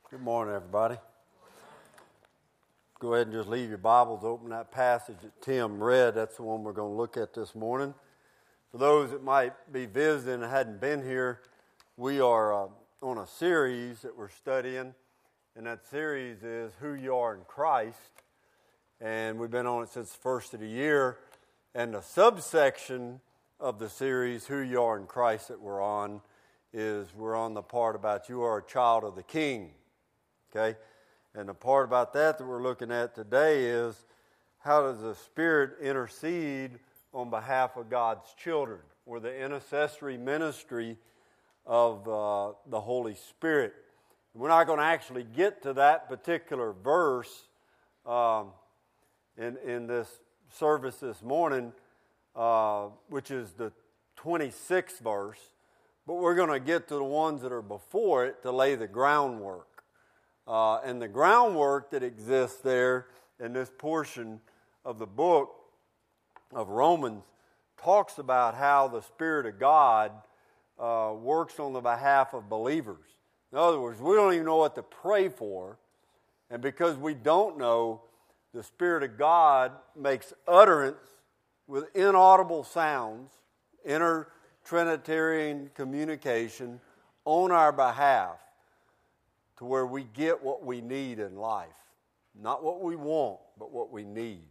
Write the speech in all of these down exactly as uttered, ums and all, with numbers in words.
Good morning, everybody. Go ahead and just leave your Bibles open. That passage that Tim read, that's the one we're going to look at this morning. For those that might be visiting and hadn't been here, we are uh, on a series that we're studying, and that series is Who You Are in Christ. And we've been on it since the first of the year. And the subsection of the series, Who You Are in Christ, that we're on, is we're on the part about you are a child of the King. Okay? And the part about that that we're looking at today is how does the Spirit intercede on behalf of God's children, or the intercessory ministry of uh, the Holy Spirit. We're not going to actually get to that particular verse um, in, in this service this morning, uh, which is the twenty-sixth verse, but we're going to get to the ones that are before it to lay the groundwork. Uh, and the groundwork that exists there in this portion of the book of Romans talks about how the Spirit of God uh, works on the behalf of believers. In other words, we don't even know what to pray for, and because we don't know, the Spirit of God makes utterance with inaudible sounds, inter-Trinitarian communication on our behalf, to where we get what we need in life. Not what we want, but what we need.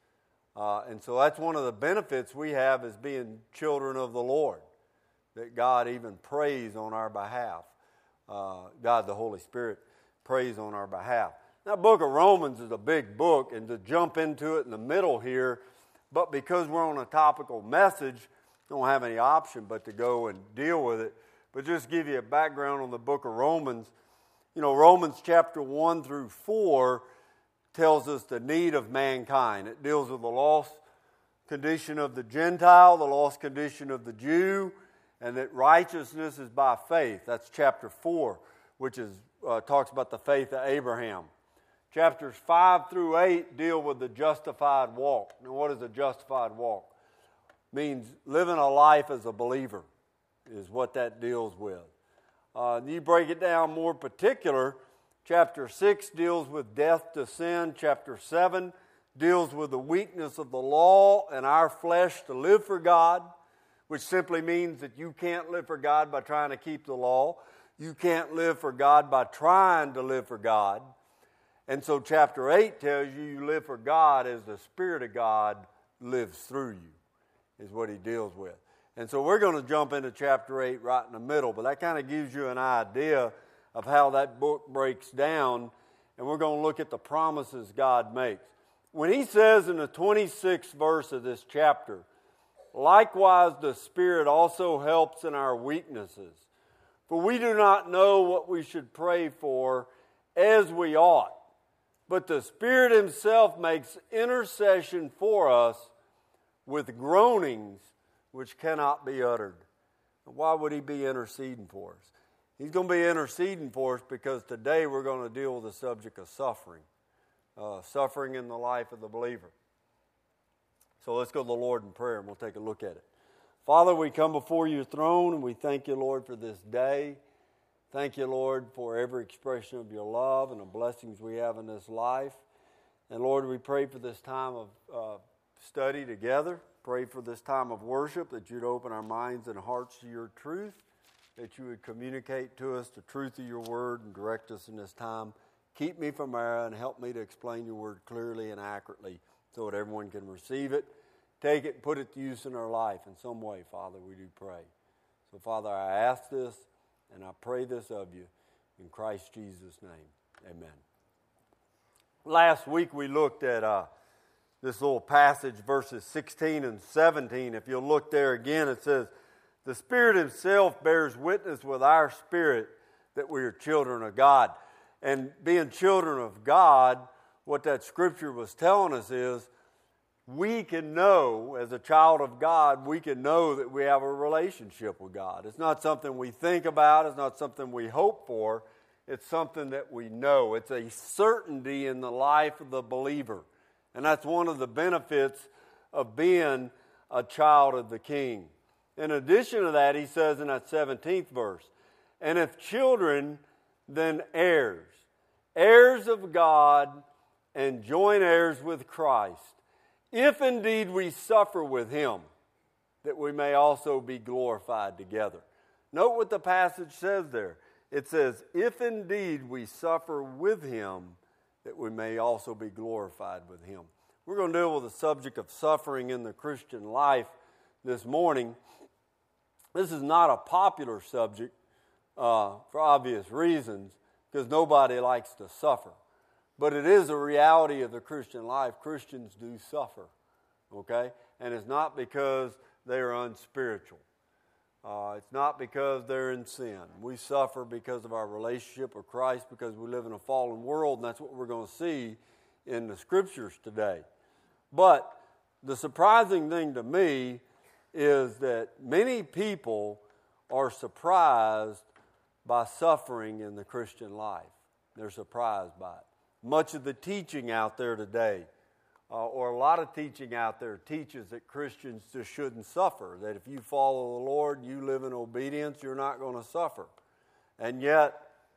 Uh, and so that's one of the benefits we have as being children of the Lord, that God even prays on our behalf. Uh, God, the Holy Spirit, prays on our behalf. Now, the book of Romans is a big book, and to jump into it in the middle here, but because we're on a topical message, don't have any option but to go and deal with it. But just give you a background on the book of Romans. You know, Romans chapter one through four tells us the need of mankind. It deals with the lost condition of the Gentile, the lost condition of the Jew, and that righteousness is by faith. That's chapter four, which is uh, talks about the faith of Abraham. Chapters five through eight deal with the justified walk. Now, what is a justified walk? It means living a life as a believer is what that deals with. Uh, you break it down more particular, chapter six deals with death to sin. Chapter seven deals with the weakness of the law and our flesh to live for God, which simply means that you can't live for God by trying to keep the law. You can't live for God by trying to live for God. And so chapter eight tells you you live for God as the Spirit of God lives through you, is what he deals with. And so we're going to jump into chapter eight right in the middle, but that kind of gives you an idea of how that book breaks down, and we're going to look at the promises God makes. When he says in the twenty-sixth verse of this chapter, likewise the Spirit also helps in our weaknesses, for we do not know what we should pray for as we ought, but the Spirit himself makes intercession for us with groanings which cannot be uttered. Why would he be interceding for us? He's going to be interceding for us because today we're going to deal with the subject of suffering. Uh, suffering in the life of the believer. So let's go to the Lord in prayer and we'll take a look at it. Father, we come before your throne and we thank you, Lord, for this day. Thank you, Lord, for every expression of your love and the blessings we have in this life. And Lord, we pray for this time of uh, study together. Pray for this time of worship, that you'd open our minds and hearts to your truth, that you would communicate to us the truth of your word and direct us in this time. Keep me from error and help me to explain your word clearly and accurately so that everyone can receive it, take it, and put it to use in our life in some way, Father, we do pray. So, Father, I ask this and I pray this of you in Christ Jesus' name. Amen. Last week we looked at uh, this little passage, verses sixteen and seventeen. If you'll look there again, it says, the Spirit himself bears witness with our spirit that we are children of God. And being children of God, what that scripture was telling us is, we can know, as a child of God, we can know that we have a relationship with God. It's not something we think about. It's not something we hope for. It's something that we know. It's a certainty in the life of the believer. And that's one of the benefits of being a child of the King. In addition to that, he says in that seventeenth verse, and if children, then heirs. heirs of God and joint heirs with Christ, if indeed we suffer with him, that we may also be glorified together. Note what the passage says there. It says, if indeed we suffer with him, that we may also be glorified with him. We're going to deal with the subject of suffering in the Christian life this morning. This is not a popular subject uh, for obvious reasons, because nobody likes to suffer. But it is a reality of the Christian life. Christians do suffer, okay? And it's not because they are unspiritual. Uh, it's not because they're in sin. We suffer because of our relationship with Christ, because we live in a fallen world, and that's what we're going to see in the Scriptures today. But the surprising thing to me is that many people are surprised by suffering in the Christian life. They're surprised by it. Much of the teaching out there today, uh, or a lot of teaching out there, teaches that Christians just shouldn't suffer, that if you follow the Lord, you live in obedience, you're not going to suffer. And yet,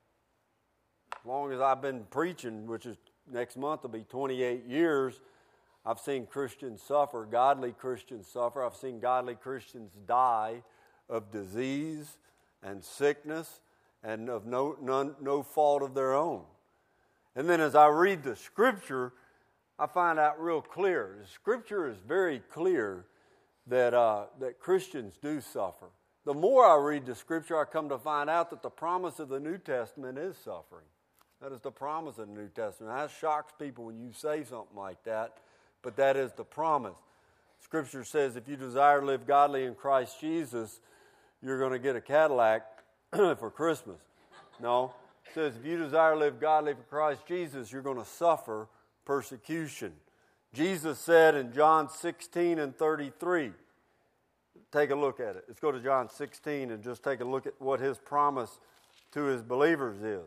as long as I've been preaching, which is next month will be twenty-eight years, I've seen Christians suffer, godly Christians suffer. I've seen godly Christians die of disease and sickness and of no, none, no fault of their own. And then as I read the Scripture, I find out real clear. The Scripture is very clear that, uh, that Christians do suffer. The more I read the Scripture, I come to find out that the promise of the New Testament is suffering. That is the promise of the New Testament. That shocks people when you say something like that, but that is the promise. Scripture says if you desire to live godly in Christ Jesus, you're going to get a Cadillac for Christmas. No. It says if you desire to live godly for Christ Jesus, you're going to suffer persecution. Jesus said in John sixteen and thirty-three, take a look at it. Let's go to John sixteen and just take a look at what his promise to his believers is.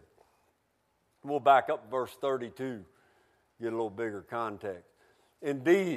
We'll back up verse thirty-two, get a little bigger context. Indeed,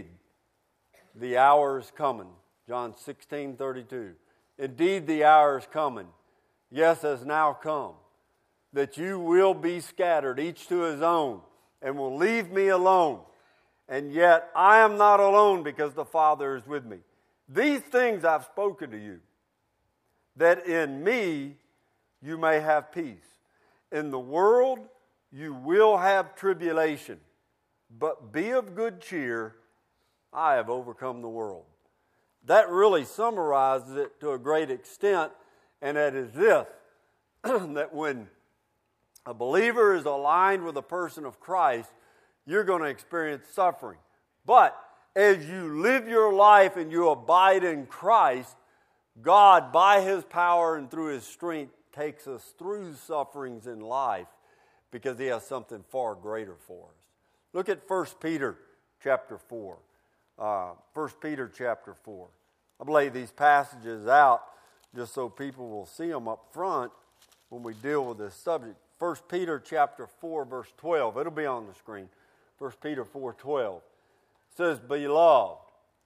the hour is coming. John sixteen, thirty-two. Indeed, the hour is coming. Yes, has now come, that you will be scattered, each to his own, and will leave me alone. And yet I am not alone, because the Father is with me. These things I've spoken to you, that in me you may have peace. In the world you will have tribulation, but be of good cheer, I have overcome the world. That really summarizes it to a great extent, and that is this, that when a believer is aligned with a person of Christ, you're going to experience suffering. But as you live your life and you abide in Christ, God, by his power and through his strength, takes us through sufferings in life because he has something far greater for us. Look at First Peter chapter four. Uh, First Peter chapter four. I've laid these passages out just so people will see them up front when we deal with this subject. First Peter chapter four, verse twelve. It'll be on the screen. First Peter four, twelve. It says, Beloved,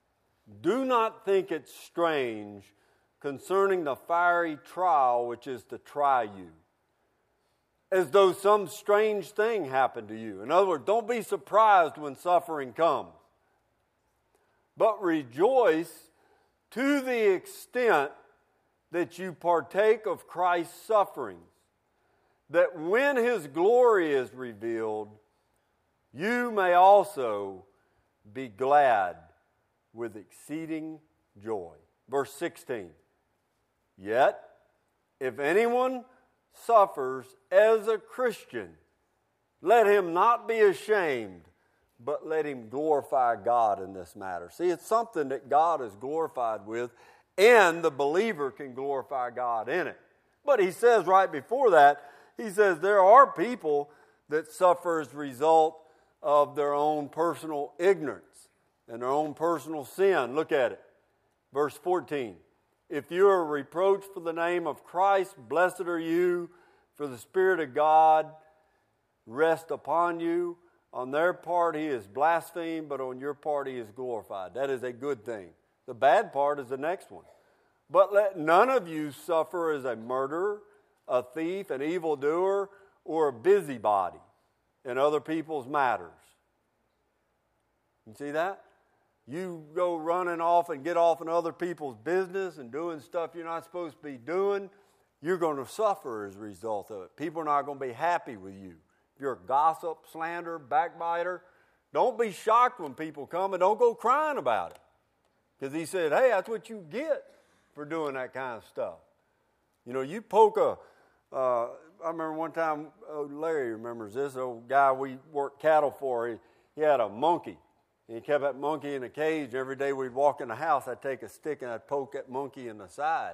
do not think it strange concerning the fiery trial which is to try you, as though some strange thing happened to you. In other words, don't be surprised when suffering comes, but rejoice to the extent that you partake of Christ's sufferings, that when his glory is revealed, you may also be glad with exceeding joy. Verse sixteen. Yet, if anyone suffers as a Christian, let him not be ashamed, but let him glorify God in this matter. See, it's something that God is glorified with, and the believer can glorify God in it. But he says right before that, he says there are people that suffer as a result of their own personal ignorance and their own personal sin. Look at it. Verse fourteen. If you are reproached for the name of Christ, blessed are you, for the Spirit of God rests upon you. On their part he is blasphemed, but on your part he is glorified. That is a good thing. The bad part is the next one. But let none of you suffer as a murderer, a thief, an evildoer, or a busybody. in other people's matters. You see that? You go running off and get off in other people's business and doing stuff you're not supposed to be doing, you're going to suffer as a result of it. People are not going to be happy with you. If you're a gossip, slanderer, backbiter, don't be shocked when people come and don't go crying about it. Because he said, hey, that's what you get for doing that kind of stuff. You know, you poke a, uh, I remember one time, oh, Larry remembers this, old guy we worked cattle for, he, he had a monkey. And he kept that monkey in a cage. Every day we'd walk in the house, I'd take a stick and I'd poke that monkey in the side.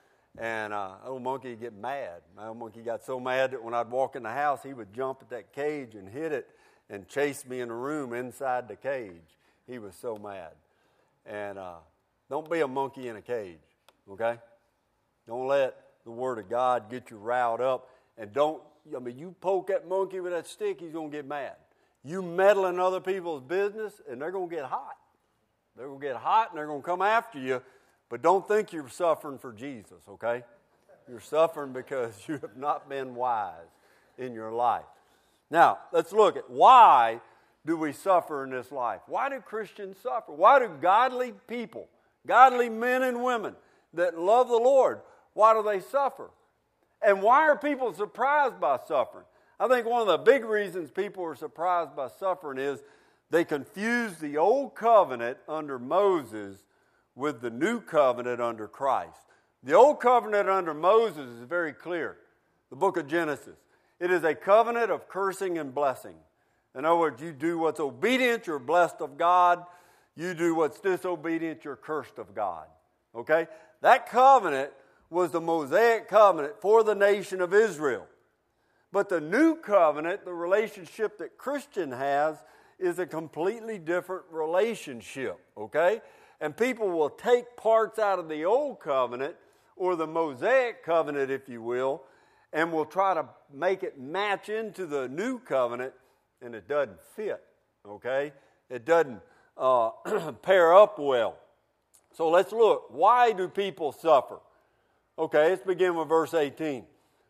And uh, old monkey would get mad. My old monkey got so mad that when I'd walk in the house, he would jump at that cage and hit it and chase me in the room inside the cage. He was so mad. And uh, don't be a monkey in a cage, okay? Don't let the Word of God get you riled up. And don't, I mean, you poke that monkey with that stick, he's going to get mad. You meddle in other people's business, and they're going to get hot. They're going to get hot, and they're going to come after you. But don't think you're suffering for Jesus, okay? You're suffering because you have not been wise in your life. Now, let's look at why do we suffer in this life? Why do Christians suffer? Why do godly people, godly men and women that love the Lord, why do they suffer? And why are people surprised by suffering? I think one of the big reasons people are surprised by suffering is they confuse the old covenant under Moses with the new covenant under Christ. The old covenant under Moses is very clear. The book of Genesis. It is a covenant of cursing and blessing. In other words, you do what's obedient, you're blessed of God. You do what's disobedient, you're cursed of God. Okay? That covenant was the Mosaic covenant for the nation of Israel. But the new covenant, the relationship that Christian has, is a completely different relationship, okay? And people will take parts out of the old covenant, or the Mosaic covenant, if you will, and will try to make it match into the new covenant, and it doesn't fit, okay? It doesn't uh, pair up well. So let's look. Why do people suffer? Okay, let's begin with verse eighteen.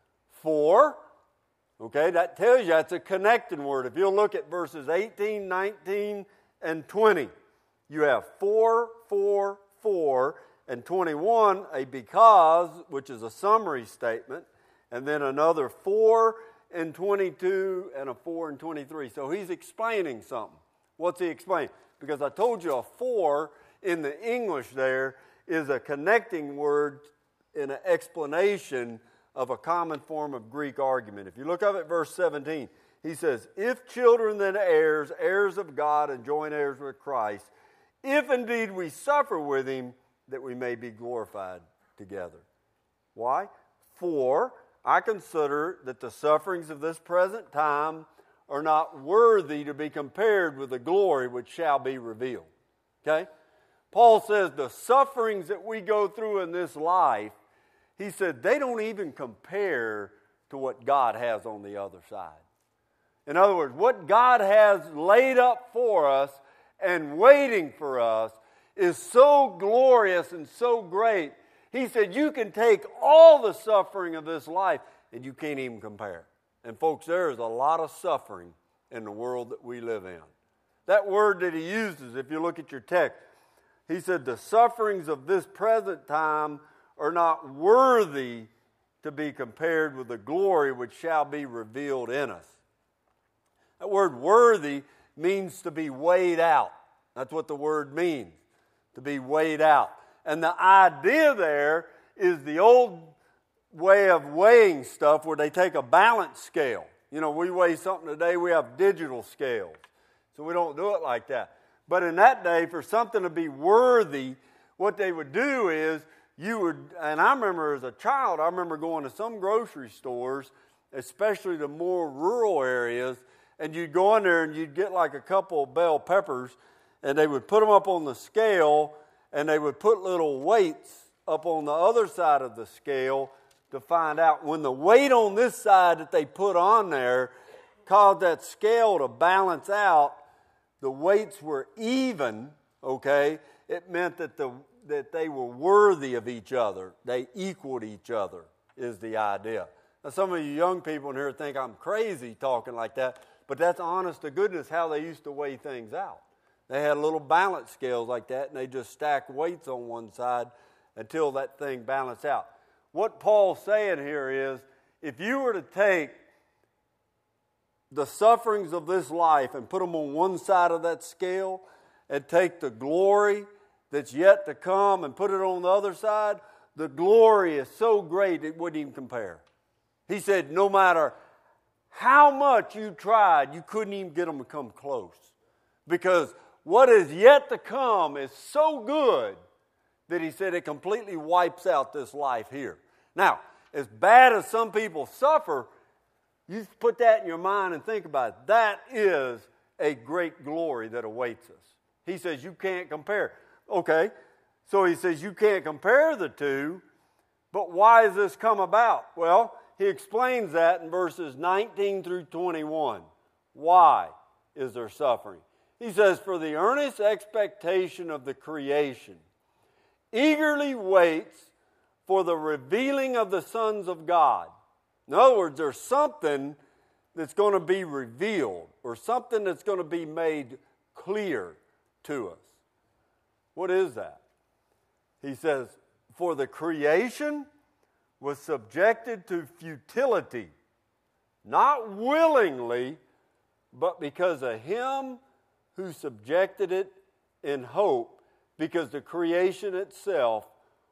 For... Okay, that tells you that's a connecting word. If you'll look at verses eighteen, nineteen, and twenty, you have for, for, for, and twenty-one, a because, which is a summary statement, and then another for in twenty-two and a for in twenty-three. So he's explaining something. What's he explaining? Because I told you a for in the English there is a connecting word in an explanation of a common form of Greek argument. If you look up at verse seventeen, he says, if children then heirs, heirs of God and joint heirs with Christ, if indeed we suffer with him, that we may be glorified together. Why? For I consider that the sufferings of this present time are not worthy to be compared with the glory which shall be revealed. Okay? Paul says the sufferings that we go through in this life, he said they don't even compare to what God has on the other side. In other words, what God has laid up for us and waiting for us is so glorious and so great. He said you can take all the suffering of this life and you can't even compare. And folks, there is a lot of suffering in the world that we live in. That word that he uses, if you look at your text, he said the sufferings of this present time are not worthy to be compared with the glory which shall be revealed in us. That word worthy means to be weighed out. That's what the word means, to be weighed out. And the idea there is the old way of weighing stuff where they take a balance scale. You know, we weigh something today, we have digital scales. So we don't do it like that. But in that day, for something to be worthy, what they would do is you would, and I remember as a child, I remember going to some grocery stores, especially the more rural areas, and you'd go in there and you'd get like a couple of bell peppers, and they would put them up on the scale, and they would put little weights up on the other side of the scale to find out when the weight on this side that they put on there caused that scale to balance out, the weights were even, okay, it meant that the that they were worthy of each other. They equaled each other is the idea. Now, some of you young people in here think I'm crazy talking like that, But that's honest to goodness how they used to weigh things out. They had little balance scales like that, and they just stacked weights on one side until that thing balanced out. What Paul's saying here is, if you were to take the sufferings of this life and put them on one side of that scale, and take the glory that's yet to come and put it on the other side, the glory is so great it wouldn't even compare. He said no matter how much you tried, you couldn't even get them to come close. Because what is yet to come is so good that he said it completely wipes out this life here. Now, as bad as some people suffer, you put that in your mind and think about it. That is a great glory that awaits us. He says you can't compare. Okay, so he says you can't compare the two, but why has this come about? Well, he explains that in verses nineteen through twenty-one. Why is there suffering? He says, for the earnest expectation of the creation eagerly waits for the revealing of the sons of God. In other words, there's something that's going to be revealed, or something that's going to be made clear to us. What is that? He says, for the creation was subjected to futility, not willingly, but because of him who subjected it in hope, because the creation itself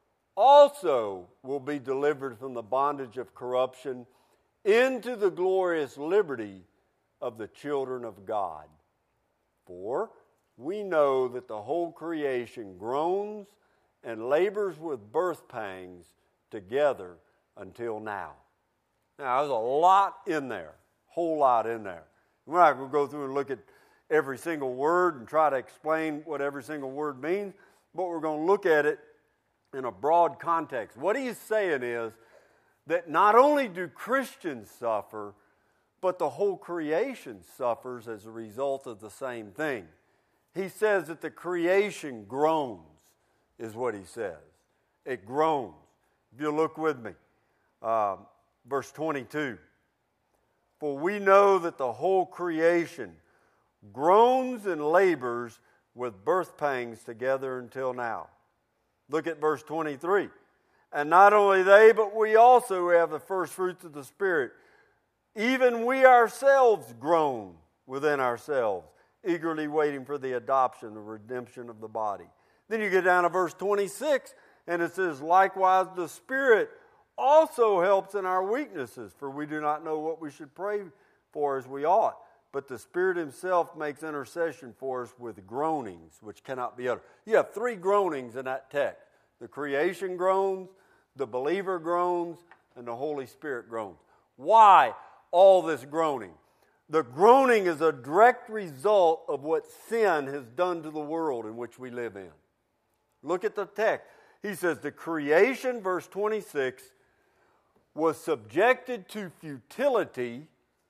also will be delivered from the bondage of corruption into the glorious liberty of the children of God. For we know that the whole creation groans and labors with birth pangs together until now. Now, there's a lot in there, whole lot in there. We're not going to go through and look at every single word and try to explain what every single word means, but we're going to look at it in a broad context. What he's saying is that not only do Christians suffer, but the whole creation suffers as a result of the same thing. He says that the creation groans, is what he says. It groans. If you look with me, uh, verse twenty-two. For we know that the whole creation groans and labors with birth pangs together until now. Look at verse twenty-three. And not only they, but we also have the first fruits of the Spirit. Even we ourselves groan within ourselves, eagerly waiting for the adoption, the redemption of the body. Then you get down to verse twenty-six, and it says, likewise the Spirit also helps in our weaknesses, for we do not know what we should pray for as we ought. But the Spirit himself makes intercession for us with groanings, which cannot be uttered. You have three groanings in that text. The creation groans, the believer groans, and the Holy Spirit groans. Why all this groaning? The groaning is a direct result of what sin has done to the world in which we live in. Look at the text. He says the creation, verse twenty-six, was subjected to futility,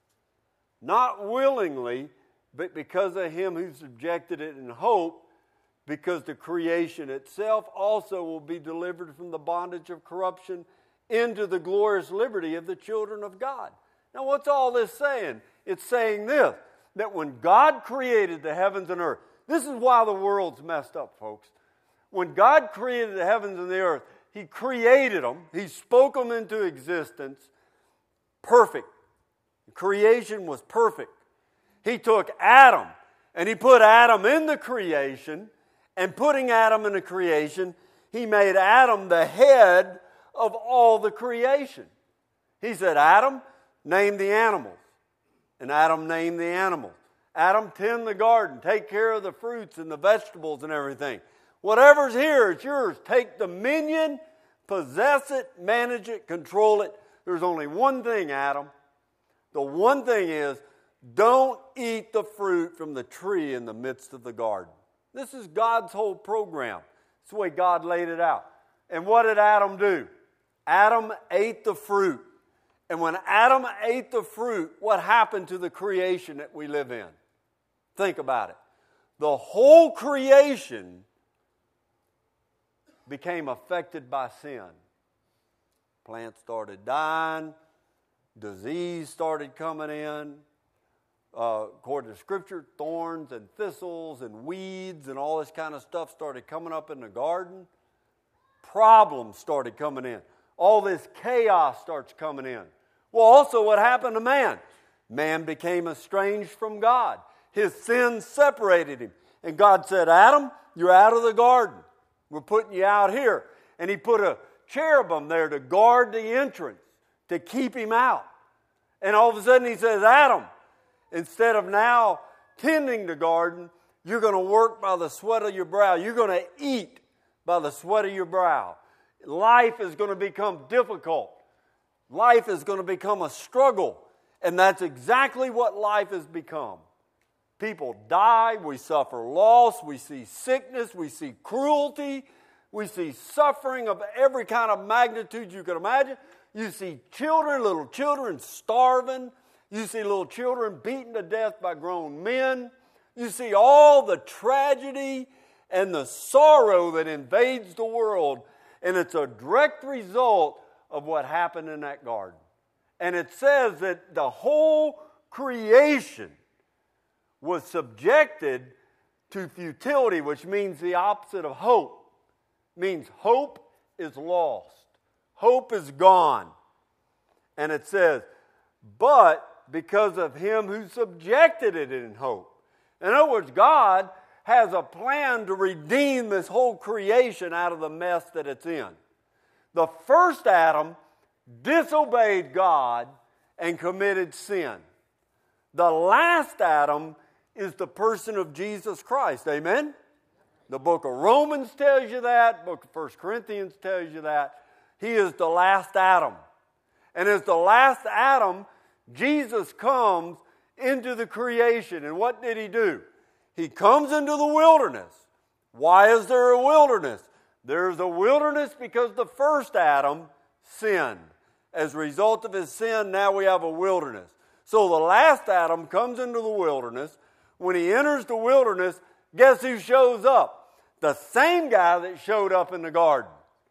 not willingly, but because of him who subjected it in hope, because the creation itself also will be delivered from the bondage of corruption into the glorious liberty of the children of God. Now, what's all this saying? It's saying this, that when God created the heavens and earth, this is why the world's messed up, folks. When God created the heavens and the earth, he created them, he spoke them into existence, perfect. Creation was perfect. He took Adam and he put Adam in the creation, and putting Adam in the creation, he made Adam the head of all the creation. He said, Adam, name the animals. And Adam named the animals. Adam, tend the garden. Take care of the fruits and the vegetables and everything. Whatever's here, it's yours. Take dominion, possess it, manage it, control it. There's only one thing, Adam. The one thing is, don't eat the fruit from the tree in the midst of the garden. This is God's whole program. It's the way God laid it out. And what did Adam do? Adam ate the fruit. And when Adam ate the fruit, what happened to the creation that we live in? Think about it. The whole creation became affected by sin. Plants started dying. Disease started coming in. uh, according to Scripture, thorns and thistles and weeds and all this kind of stuff started coming up in the garden. Problems started coming in. All this chaos starts coming in. Well, also what happened to man? Man became estranged from God. His sin separated him. And God said, Adam, you're out of the garden. We're putting you out here. And he put a cherubim there to guard the entrance, to keep him out. And all of a sudden he says, Adam, instead of now tending the garden, you're going to work by the sweat of your brow. You're going to eat by the sweat of your brow. Life is going to become difficult. Life is going to become a struggle. And that's exactly what life has become. People die, we suffer loss, we see sickness, we see cruelty, we see suffering of every kind of magnitude you can imagine. You see children, little children starving. You see little children beaten to death by grown men. You see all the tragedy and the sorrow that invades the world. And it's a direct result of what happened in that garden. And it says that the whole creation was subjected to futility, which means the opposite of hope. It means hope is lost. Hope is gone. And it says, but because of him who subjected it in hope. In other words, God has a plan to redeem this whole creation out of the mess that it's in. The first Adam disobeyed God and committed sin. The last Adam is the person of Jesus Christ. Amen? The book of Romans tells you that. The book of First Corinthians tells you that. He is the last Adam. And as the last Adam, Jesus comes into the creation. And what did he do? He comes into the wilderness. Why is there a wilderness? There's a wilderness because the first Adam sinned. As a result of his sin, now we have a wilderness. So the last Adam comes into the wilderness. When he enters the wilderness, guess who shows up? The same guy that showed up in the garden.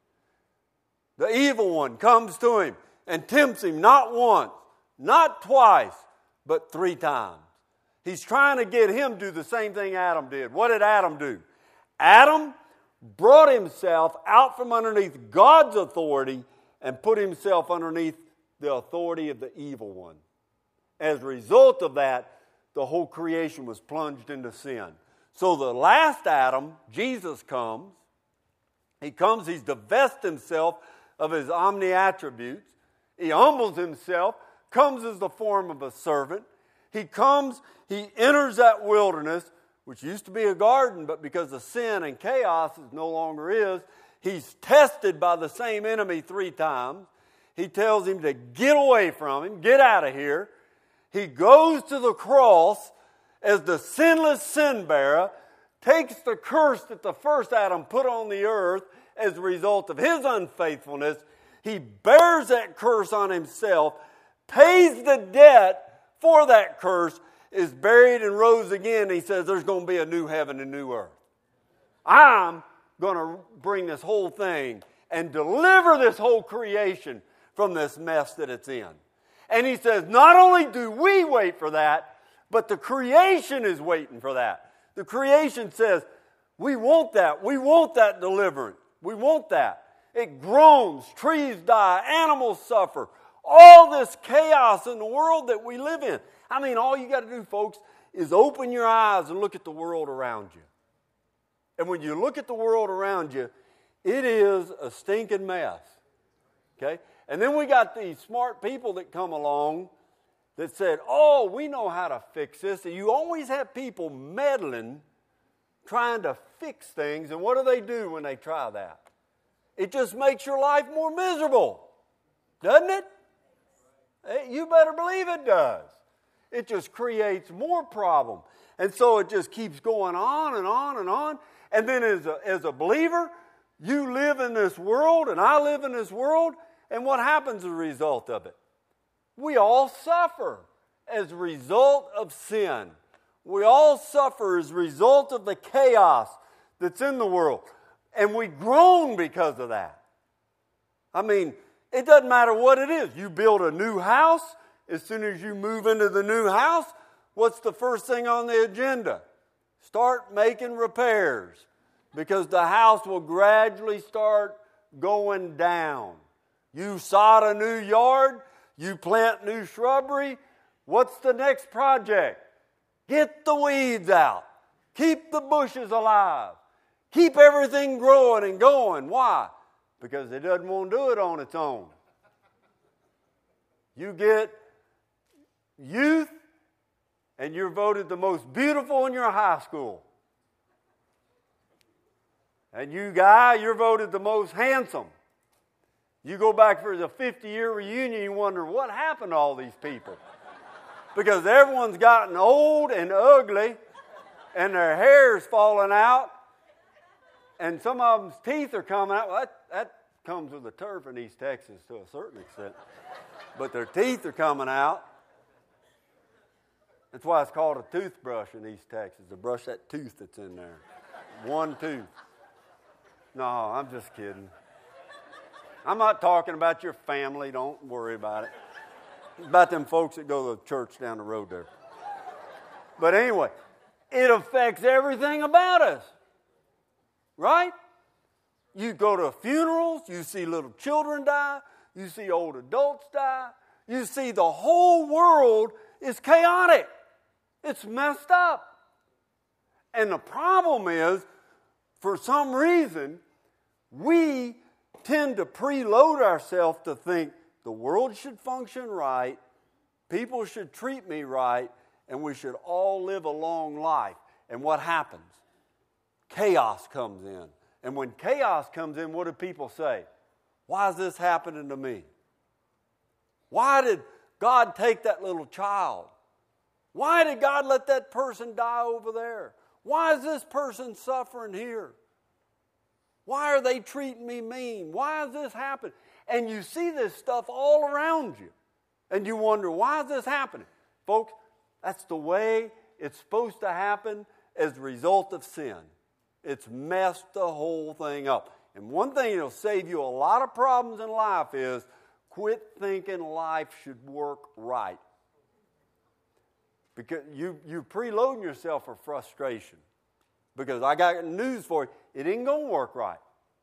The evil one comes to him and tempts him not once, not twice, but three times. He's trying to get him to do the same thing Adam did. What did Adam do? Adam brought himself out from underneath God's authority and put himself underneath the authority of the evil one. As a result of that, the whole creation was plunged into sin. So the last Adam, Jesus comes. He comes, he's divested himself of his omni-attributes. He humbles himself, comes as the form of a servant. He comes, he enters that wilderness, which used to be a garden, but because of sin and chaos, it no longer is. He's tested by the same enemy three times. He tells him to get away from him, get out of here. He goes to the cross as the sinless sin bearer, takes the curse that the first Adam put on the earth as a result of his unfaithfulness. He bears that curse on himself, pays the debt for that curse, is buried and rose again. He says there's going to be a new heaven and new earth. I'm going to bring this whole thing and deliver this whole creation from this mess that it's in. And he says, not only do we wait for that, but the creation is waiting for that. The creation says, we want that. We want that deliverance. We want that. It groans, trees die, animals suffer. All this chaos in the world that we live in. I mean, all you got to do, folks, is open your eyes and look at the world around you. And when you look at the world around you, it is a stinking mess. Okay? And then we got these smart people that come along that said, oh, we know how to fix this. And you always have people meddling, trying to fix things. And what do they do when they try that? It just makes your life more miserable. Doesn't it? You better believe it does. It just creates more problem. And so it just keeps going on and on and on. And then as a, as a believer, you live in this world and I live in this world. And what happens as a result of it? We all suffer as a result of sin. We all suffer as a result of the chaos that's in the world. And we groan because of that. I mean, it doesn't matter what it is. You build a new house. As soon as you move into the new house, what's the first thing on the agenda? Start making repairs, because the house will gradually start going down. You sod a new yard, you plant new shrubbery. What's the next project? Get the weeds out. Keep the bushes alive. Keep everything growing and going. Why? Because it doesn't want to do it on its own. You get youth, and you're voted the most beautiful in your high school. And you guy, you're voted the most handsome. You go back for the fifty-year reunion, you wonder what happened to all these people. Because everyone's gotten old and ugly, and their hair's falling out, and some of them's teeth are coming out. Well, that, that comes with the turf in East Texas to a certain extent. But their teeth are coming out. That's why it's called a toothbrush in East Texas, to brush that tooth that's in there. One tooth. No, I'm just kidding. I'm not talking about your family. Don't worry about it. It's about them folks that go to the church down the road there. But anyway, it affects everything about us. Right? You go to funerals, you see little children die, you see old adults die, you see the whole world is chaotic. It's messed up. And the problem is, for some reason, we tend to preload ourselves to think the world should function right, people should treat me right, and we should all live a long life. And what happens? Chaos comes in. And when chaos comes in, what do people say? Why is this happening to me? Why did God take that little child? Why did God let that person die over there? Why is this person suffering here? Why are they treating me mean? Why is this happening? And you see this stuff all around you. And you wonder, why is this happening? Folks, that's the way it's supposed to happen as a result of sin. It's messed the whole thing up. And one thing that'll save you a lot of problems in life is quit thinking life should work right. Because you, you're preloading yourself for frustration. Because I got news for you. It ain't going to work right.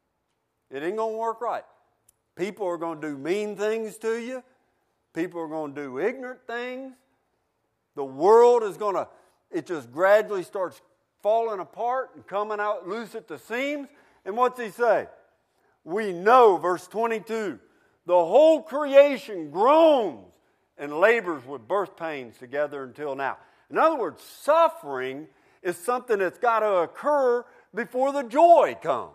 It ain't going to work right. People are going to do mean things to you. People are going to do ignorant things. The world is going to, it just gradually starts falling apart and coming out loose at the seams. And what's he say? We know, verse twenty-two, the whole creation groans and labors with birth pains together until now. In other words, suffering is something that's got to occur before the joy comes.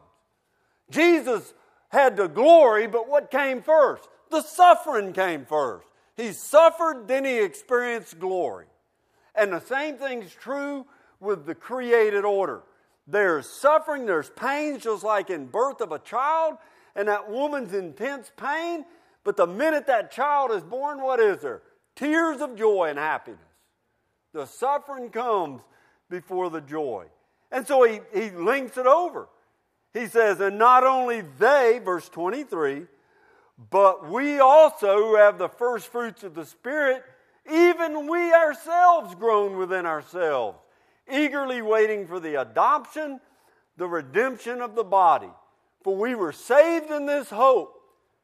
Jesus had the glory, but what came first? The suffering came first. He suffered, then he experienced glory. And the same thing's true with the created order. There's suffering, there's pain, just like in birth of a child, and that woman's intense pain. But the minute that child is born, what is there? Tears of joy and happiness. The suffering comes before the joy. And so he, he links it over. He says, and not only they, verse twenty-three, but we also who have the first fruits of the Spirit, even we ourselves groan within ourselves, eagerly waiting for the adoption, the redemption of the body. For we were saved in this hope.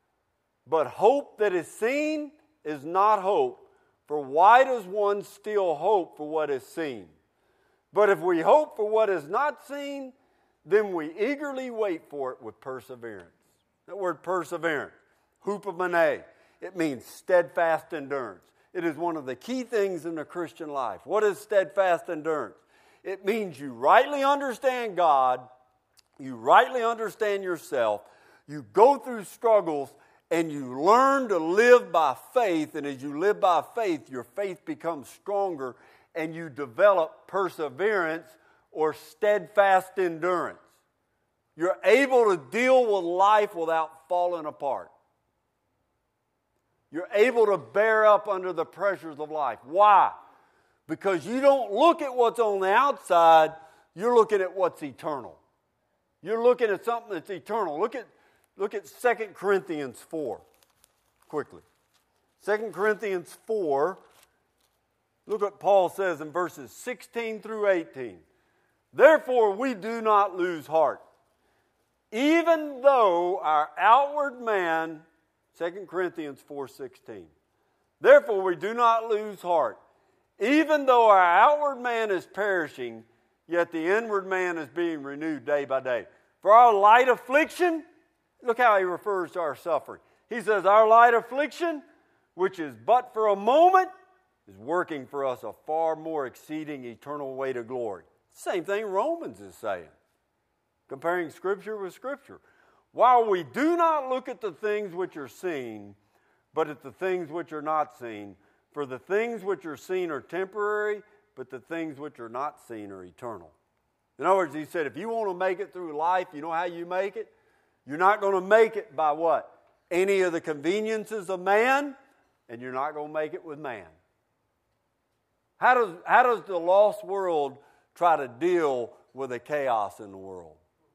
But hope that is seen is not hope. For why does one still hope for what is seen? But if we hope for what is not seen, then we eagerly wait for it with perseverance. That word perseverance, hupomene, it means steadfast endurance. It is one of the key things in the Christian life. What is steadfast endurance? It means you rightly understand God, you rightly understand yourself, you go through struggles, and you learn to live by faith, and as you live by faith, your faith becomes stronger, and you develop perseverance or steadfast endurance. You're able to deal with life without falling apart. You're able to bear up under the pressures of life. Why? Because you don't look at what's on the outside, you're looking at what's eternal. You're looking at something that's eternal. Look at, look at Second Corinthians four, quickly. Second Corinthians four, Look what Paul says in verses sixteen through eighteen. Therefore we do not lose heart, even though our outward man, Second Corinthians four sixteen. Therefore we do not lose heart, even though our outward man is perishing, yet the inward man is being renewed day by day. For our light affliction, look how he refers to our suffering. He says, our light affliction, which is but for a moment, is working for us a far more exceeding eternal weight of glory. Same thing Romans is saying, comparing Scripture with Scripture. While we do not look at the things which are seen, but at the things which are not seen. For the things which are seen are temporary, but the things which are not seen are eternal. In other words, he said, if you want to make it through life, you know how you make it? You're not going to make it by what? Any of the conveniences of man, and you're not going to make it with man. How does, how does the lost world try to deal with the chaos in the world?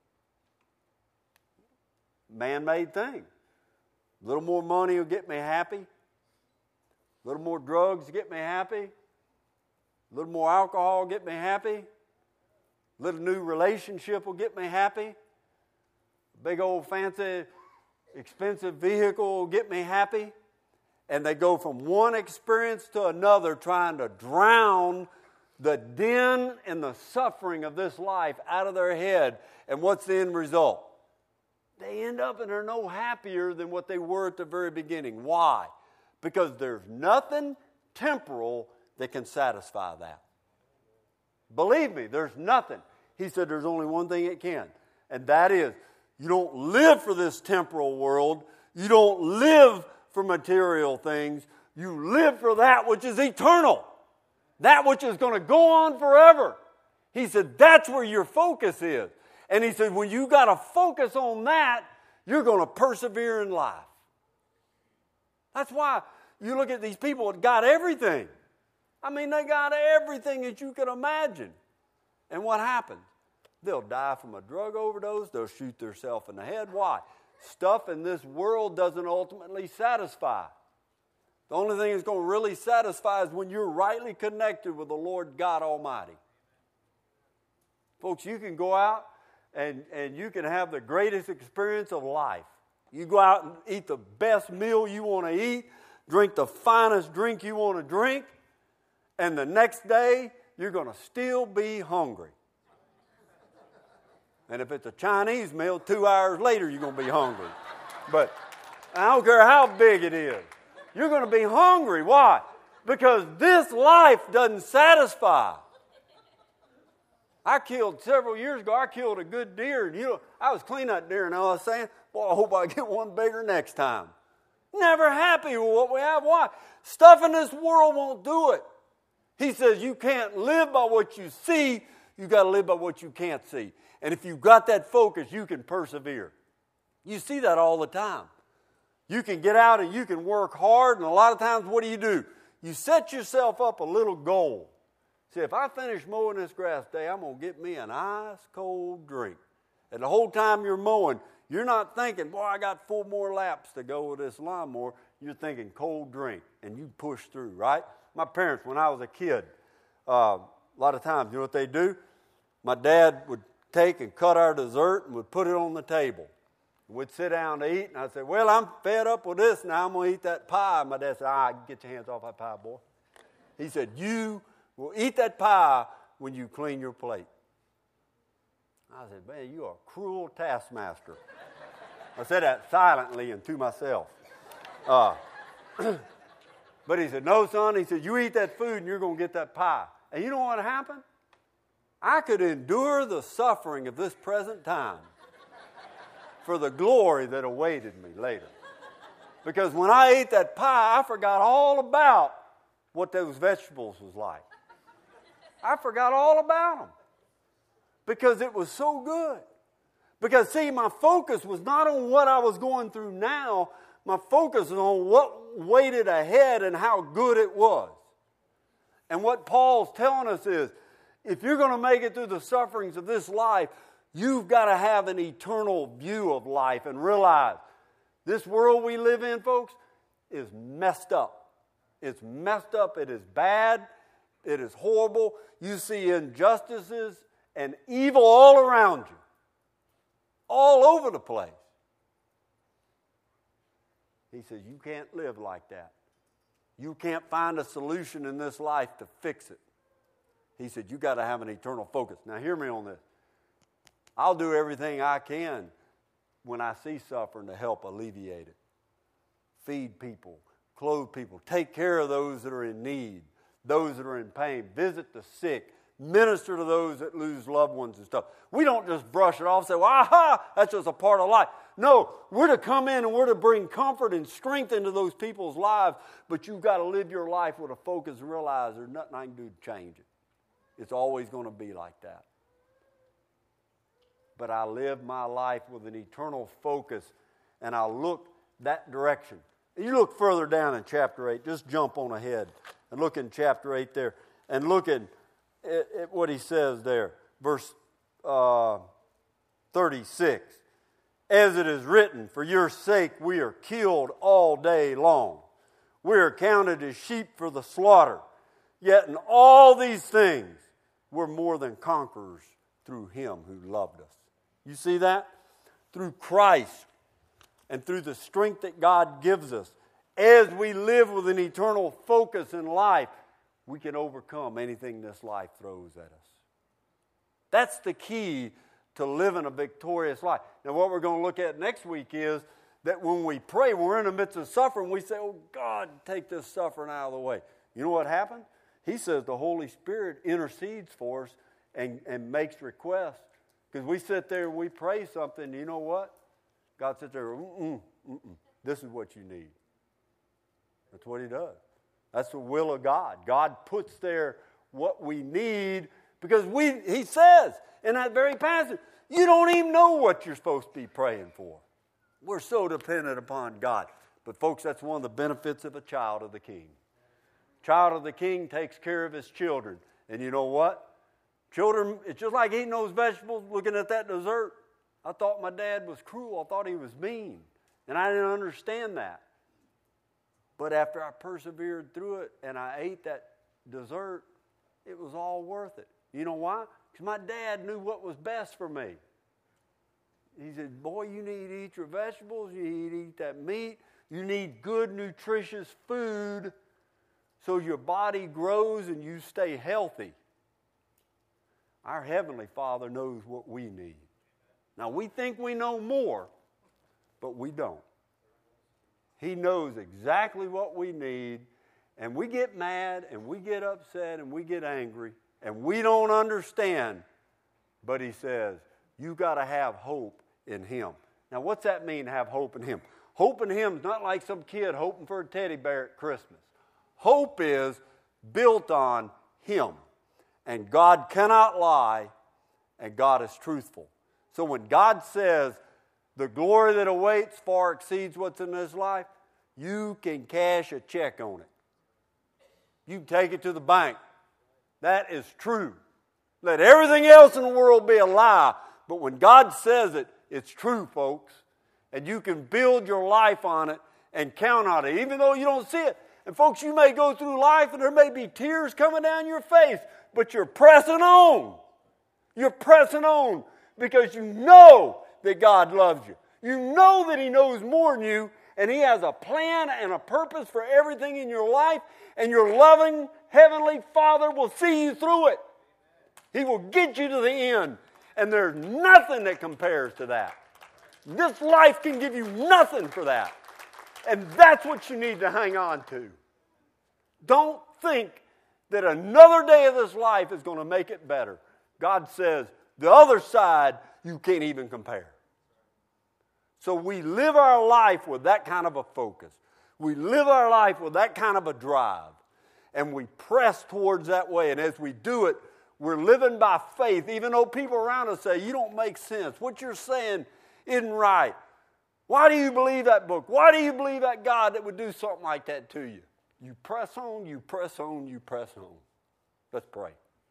Man-made thing. A little more money will get me happy. A little more drugs will get me happy. A little more alcohol will get me happy. A little new relationship will get me happy. A big old fancy, expensive vehicle will get me happy. And they go from one experience to another trying to drown the din and the suffering of this life out of their head. And what's the end result? They end up and they're no happier than what they were at the very beginning. Why? Because there's nothing temporal that can satisfy that. Believe me, there's nothing. He said there's only one thing it can, and that is you don't live for this temporal world. You don't live for material things. You live for that which is eternal, that which is going to go on forever. He said that's where your focus is. And he said, when you got to focus on that, you're going to persevere in life. That's why you look at these people that got everything. I mean, they got everything that you could imagine. And what happens? They'll die from a drug overdose. They'll shoot themselves in the head. Why? Stuff in this world doesn't ultimately satisfy. The only thing that's going to really satisfy is when you're rightly connected with the Lord God Almighty. Folks, you can go out And, and you can have the greatest experience of life. You go out and eat the best meal you want to eat, drink the finest drink you want to drink, and the next day you're going to still be hungry. And if it's a Chinese meal, two hours later you're going to be hungry. But I don't care how big it is. You're going to be hungry. Why? Because this life doesn't satisfy. I killed several years ago, I killed a good deer. And you know, I was cleaning that deer and I was saying, boy, I hope I get one bigger next time. Never happy with what we have. Why? Stuff in this world won't do it. He says you can't live by what you see. You got to live by what you can't see. And if you've got that focus, you can persevere. You see that all the time. You can get out and you can work hard. And a lot of times, what do you do? You set yourself up a little goal. See, if I finish mowing this grass today, I'm going to get me an ice cold drink. And the whole time you're mowing, you're not thinking, boy, I got four more laps to go with this lawnmower. You're thinking cold drink, and you push through, right? My parents, when I was a kid, uh, a lot of times, you know what they do? My dad would take and cut our dessert and would put it on the table. We'd sit down to eat, and I'd say, well, I'm fed up with this, now I'm going to eat that pie. My dad said, ah, get your hands off that pie, boy. He said, you will eat that pie when you clean your plate. I said, man, you are a cruel taskmaster. I said that silently and to myself. Uh, but he said, no, son. He said, you eat that food and you're going to get that pie. And you know what happened? I could endure the suffering of this present time for the glory that awaited me later. Because when I ate that pie, I forgot all about what those vegetables was like. I forgot all about them because it was so good. Because, see, my focus was not on what I was going through now. My focus was on what waited ahead and how good it was. And what Paul's telling us is, if you're going to make it through the sufferings of this life, you've got to have an eternal view of life and realize this world we live in, folks, is messed up. It's messed up. It is bad. It is horrible. You see injustices and evil all around you, all over the place. He says, you can't live like that. You can't find a solution in this life to fix it. He said, you got to have an eternal focus. Now, hear me on this. I'll do everything I can when I see suffering to help alleviate it. Feed people, clothe people, take care of those that are in need, those that are in pain, visit the sick, minister to those that lose loved ones and stuff. We don't just brush it off and say, well, aha, that's just a part of life. No, we're to come in and we're to bring comfort and strength into those people's lives, but you've got to live your life with a focus and realize there's nothing I can do to change it. It's always going to be like that. But I live my life with an eternal focus, and I look that direction. You look further down in chapter eight, just jump on ahead and look in chapter eight there, and look at, at, at what he says there, verse uh, thirty-six. As it is written, for your sake we are killed all day long. We are counted as sheep for the slaughter. Yet in all these things we're more than conquerors through him who loved us. You see that? Through Christ and through the strength that God gives us, as we live with an eternal focus in life, we can overcome anything this life throws at us. That's the key to living a victorious life. Now, what we're going to look at next week is that when we pray, we're in the midst of suffering, we say, oh, God, take this suffering out of the way. You know what happened? He says the Holy Spirit intercedes for us and, and makes requests. Because we sit there and we pray something, you know what? God sits there, mm-mm, mm-mm. This is what you need. That's what he does. That's the will of God. God puts there what we need because we. He says in that very passage, you don't even know what you're supposed to be praying for. We're so dependent upon God. But folks, that's one of the benefits of a child of the King. Child of the King takes care of his children. And you know what? Children, it's just like eating those vegetables, looking at that dessert. I thought my dad was cruel. I thought he was mean. And I didn't understand that. But after I persevered through it and I ate that dessert, it was all worth it. You know why? Because my dad knew what was best for me. He said, boy, you need to eat your vegetables. You need to eat that meat. You need good, nutritious food so your body grows and you stay healthy. Our Heavenly Father knows what we need. Now, we think we know more, but we don't. He knows exactly what we need, and we get mad, and we get upset, and we get angry, and we don't understand. But he says, you've got to have hope in him. Now, what's that mean, have hope in him? Hope in him is not like some kid hoping for a teddy bear at Christmas. Hope is built on him. And God cannot lie, and God is truthful. So when God says, the glory that awaits far exceeds what's in this life, you can cash a check on it. You can take it to the bank. That is true. Let everything else in the world be a lie. But when God says it, it's true, folks. And you can build your life on it and count on it, even though you don't see it. And folks, you may go through life and there may be tears coming down your face, but you're pressing on. You're pressing on because you know that God loves you. You know that he knows more than you, and he has a plan and a purpose for everything in your life, and your loving Heavenly Father will see you through it. He will get you to the end, and there's nothing that compares to that. This life can give you nothing for that, and that's what you need to hang on to. Don't think that another day of this life is going to make it better. God says, the other side, you can't even compare. So we live our life with that kind of a focus. We live our life with that kind of a drive. And we press towards that way. And as we do it, we're living by faith, even though people around us say, you don't make sense. What you're saying isn't right. Why do you believe that book? Why do you believe that God that would do something like that to you? You press on, you press on, you press on. Let's pray.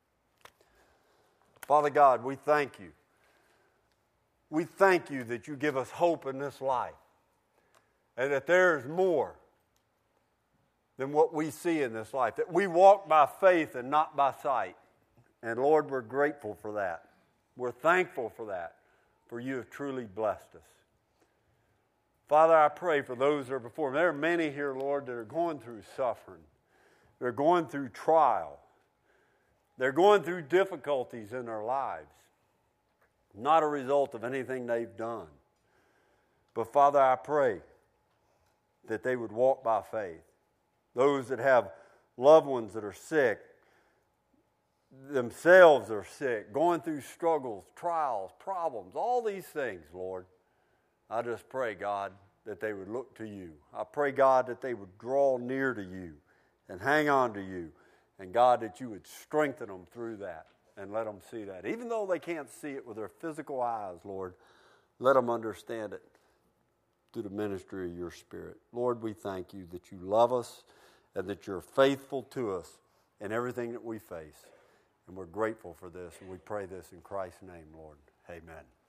Father God, we thank you. We thank you that you give us hope in this life and that there is more. than what we see in this life, that we walk by faith and not by sight. And Lord, we're grateful for that. We're thankful for that, for you have truly blessed us. Father, I pray for those that are before me. There are many here, Lord, that are going through suffering. They're going through trial. They're going through difficulties in their lives, not a result of anything they've done. But Father, I pray that they would walk by faith. Those that have loved ones that are sick, themselves are sick, going through struggles, trials, problems, all these things, Lord. I just pray, God, that they would look to you. I pray, God, that they would draw near to you and hang on to you. And, God, that you would strengthen them through that and let them see that. Even though they can't see it with their physical eyes, Lord, let them understand it through the ministry of your Spirit. Lord, we thank you that you love us and that you're faithful to us in everything that we face. And we're grateful for this, and we pray this in Christ's name, Lord. Amen.